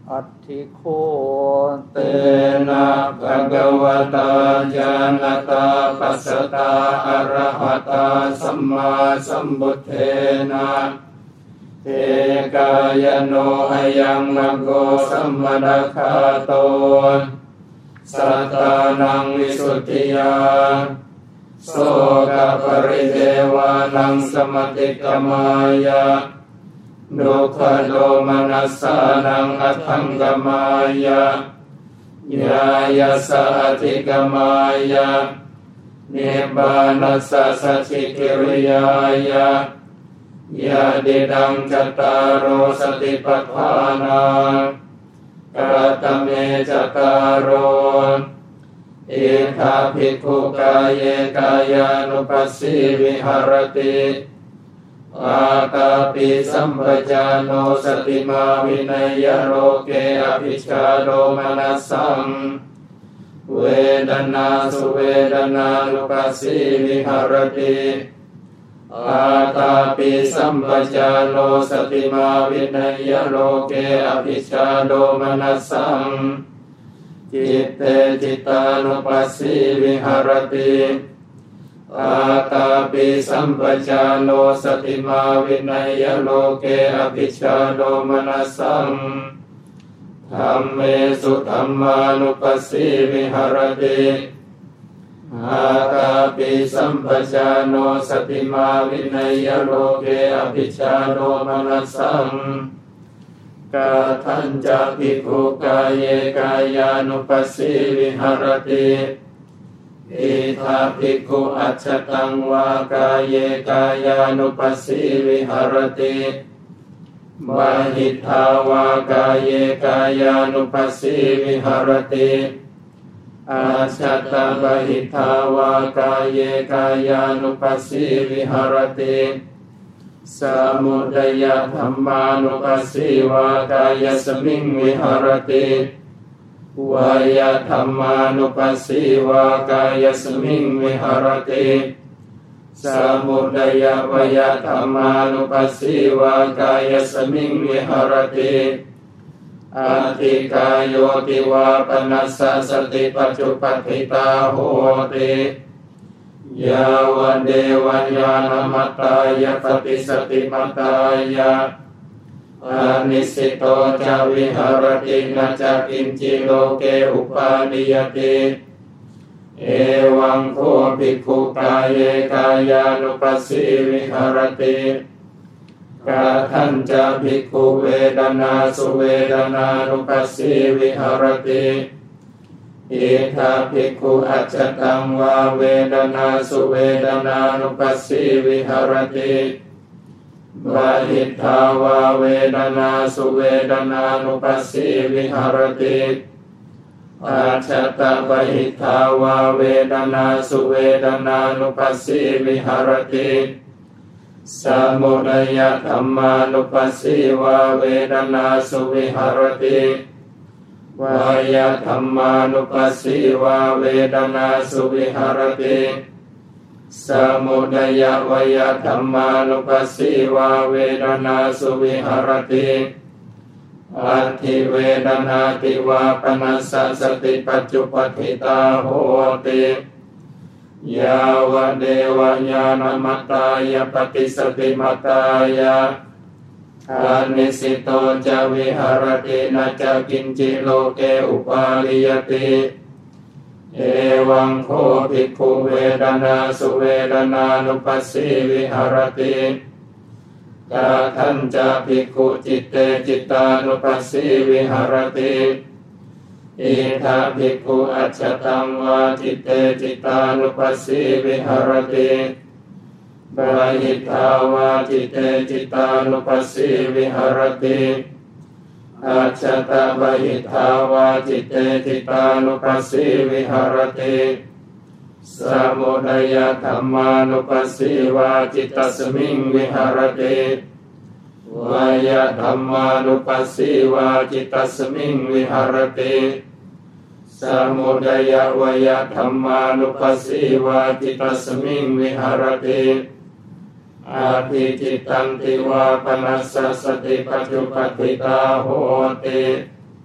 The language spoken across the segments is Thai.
อัตถิโคเตนะภะคะวะตาญาณตาปัสสตาอะระหะตาสัมมาสัมพุทเทนะเอกายโนอะยังนะโกสัมมาดาคาโตสัตตานังวิสุทธิยาโสกปริเทวานังสมติกมายะดุขโดมนัสสานังอัตถังกมายะยายาสะอธิกมายะนิบานัสสะสัจฉิกิริยายะยาดิดังจัตตารโอสติปัฏฐานากัตตเมจัตตารโออิทาภิกขุกายเยกายานุปัสสิวิหารติอาตาปิสัมปจาโนสติมาวินัยโลเกอภิชาโดมนัสสังเวดนาสุเวดนานุปัสสิวิหารติอาตาปิสัมปจาโนสติมาวินัยโลเกอภิชาโดมนัสสังจิตเตจิตานุปัสสิวิหารติอาตาปิสัมปจาโนสติมาวินัยโลเกอภิชาโดมนัสสังธัมเมสุธัมมานุปัสสิวิหารติอาตาปิสัมปจาโนสติมาวินัยโลเกอภิชาโดมนัสสังกาทัญจภิกขุกายเยกายานุปัสสิวิหารติอิทาภิกขุอัจฉตังวากายเยกายานุปัสสิวิหารติบาหิทาวากายเยกายานุปัสสิวิหารติอาชัตตบาหิทาวากายเยกายานุปัสสิวิหารติสมุทัยธัมมานุปัสสิวากายสมิงวิหารติวายธัมมานุปัสสิวากายสมิงวิหารติสมุทัยวยธัมมานุปัสสิวากายสมิงวิหารติอธิกายโยติวาปนัสสะสติปัจจุปฏิตาโหติยาวันเดวันญาณมัตตายะปฏิสติมัตตายะอานิสิโตจาวิหารตินะจะกินจิโลเกอุปาณิยติเอวังโคภิกขุกายเยกายานุปัสสิวิหารติกาทัญจภิกขุเวดนาสุเวดนานุปัสสิวิหารติอิทาภิกขุอัจฉตังวาเวดนาสุเวดนานุปัสสิวิหารติบาหิทาวาเวดนาสุเวดนานุปัสสิวิหารติอาชัตตบาหิทาวาเวดนาสุเวดนานุปัสสิวิหารติสมุทัยธัมมานุปัสสิวาเวดนาสุวิหารติวายธัมมานุปัสสิวาเวดนาสุวิหารติสมุทัยวยธัมมานุปัสสิวาเวดนาสุวิหารติอัตถิเวดนาติวาปนัสสะสติปัจจุปฏิตาโหติยาวะเดวญาณมัตตายะปฏิสติมัตตายะอานิสิโตจาวิหารตินะจะกินจิโลเกอุปาลิยติเอวังโคภิกขุเวดนาสุเวดนานุปัสสิวิหารติกาทัญจภิกขุจิตเตจิตานุปัสสิวิหารติอิทาภิกขุอัจฉตังวาจิตเตจิตานุปัสสิวิหารติบาหิทาวาจิตเตจิตานุปัสสิวิหารติอาชัตตบาหิทาวาจิตเตจิตานุปัสสิวิหารติสมุทัยธัมมานุปัสสิวาจิตตสมิงวิหารติวายธัมมานุปัสสิวาจิตตสมิงวิหารติสมุทัยวยธัมมานุปัสสิวาจิตตสมิงวิหารติอาภิจิตตังติวาปนัสสะสติปัจจุปฏิตาโหติ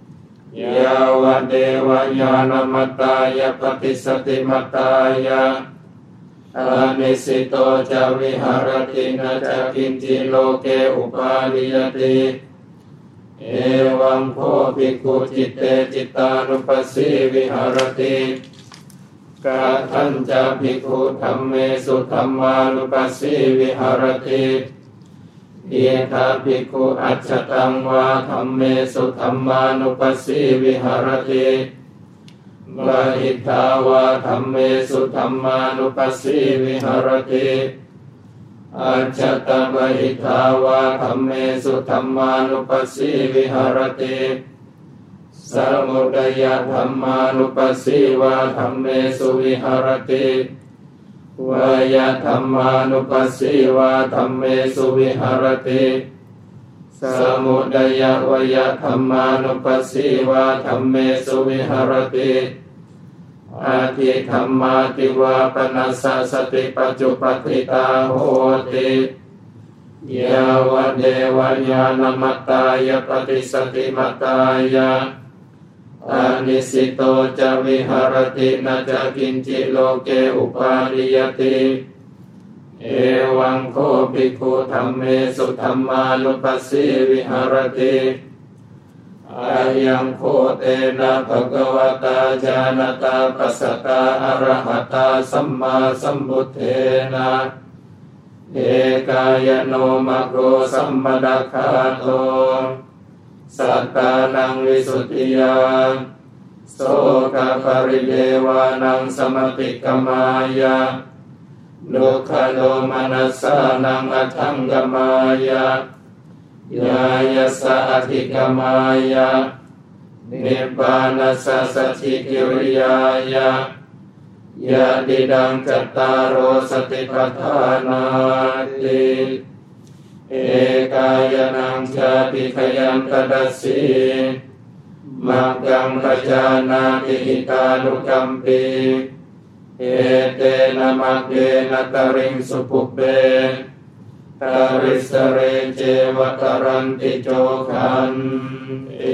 เดวญาณมัตตายปฏิสติมัตตายะอานิสิโตจะวิหารตินะจะกินจิโลเกอุปาลิยติเอวังโภภิกขุจิตเตจิตานุปัสสีวิหารติกาทันจะภิกขุธัมเมสุธัมมานุปัสสีวิหารติเยธาภิกขุอัจฉตังวาธัมเมสุธัมมานุปัสสีวิหารติบาหิทาวาธัมเมสุธัมมานุปัสสีวิหารติอัจฉตบาหิทาวาธัมเมสุธัมมานุปัสสีวิหารติสมุทัยธัมมานุปัสสีวาธัมเมสุวิหารติวายธัมมานุปัสสีวาธัมเมสุวิหารติสมุทัยวายธัมมานุปัสสีวาธัมเมสุวิหารติอาทิธัมมาติวาปนัสสะสติปัจจุปฏิตาโหติยาวะเดวญาณมัตตายปฏิสติมัตตายะอานิสิโตจะวิหารตินะจะกินจิโลเกอุปาลิยติเอวังโฆภิกขุธัมเมสุธัมมานุปัสสีวิหารติอายังโฆเตนะภะคะวะตาญาณตาปัสสตาอะระหะตาสัมมาสัมพุทเทนะเอกายโนมะโกสัมมาดัคคาโตสัตตานังวิสุทธิยาโสกปริเดวานังสมติกมายะดุขโดมนัสสานังอัทังกมายะยายะสะอธิกมายะนิพพานัสสะสัจฉิกิริยายะยะดิดังจัตตารโอสติปัฏฐานาติเอกายนังชาติขยังกดัสสีมังกังขจานาติหิตานุกัมปีเอเตนะมักเกนะตริงสุภุเปตาริสเรเจวตรันติโจขันติ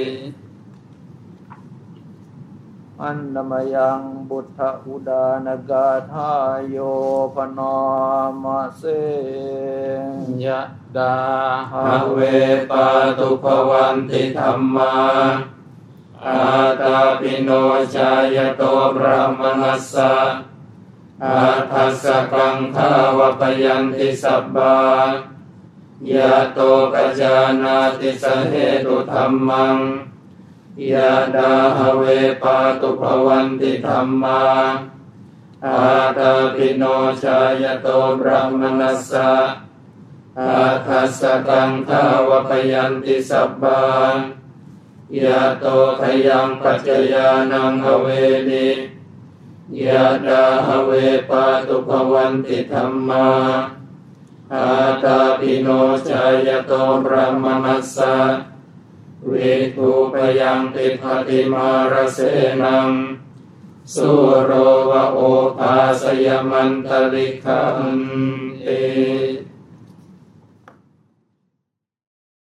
อันนมยังบุตถอุดานกาธาโยพนามเสยะดาหะเวปาตุภวันติธัมมาอาตาปิโนชายโตบรามนัสสะอาทัสสะกังขาวปยันติสัพพายะโตกัจจานาติสเหตุธัมมังยะดาหะเวปาตุภวันติธัมมาอาตาปิโนชายโตบรามนัสสะอาทัสสะกังขาวปยันติสัพพายะโตขยังปัจจยานังอเวนิยะดาหะเวปาตุภวันติธัมมาอาตาปิโนชายโตบรามนัสสะวิภูปยังติภติมารเสนังสุโรวะโอภาสยมันตลิขันติ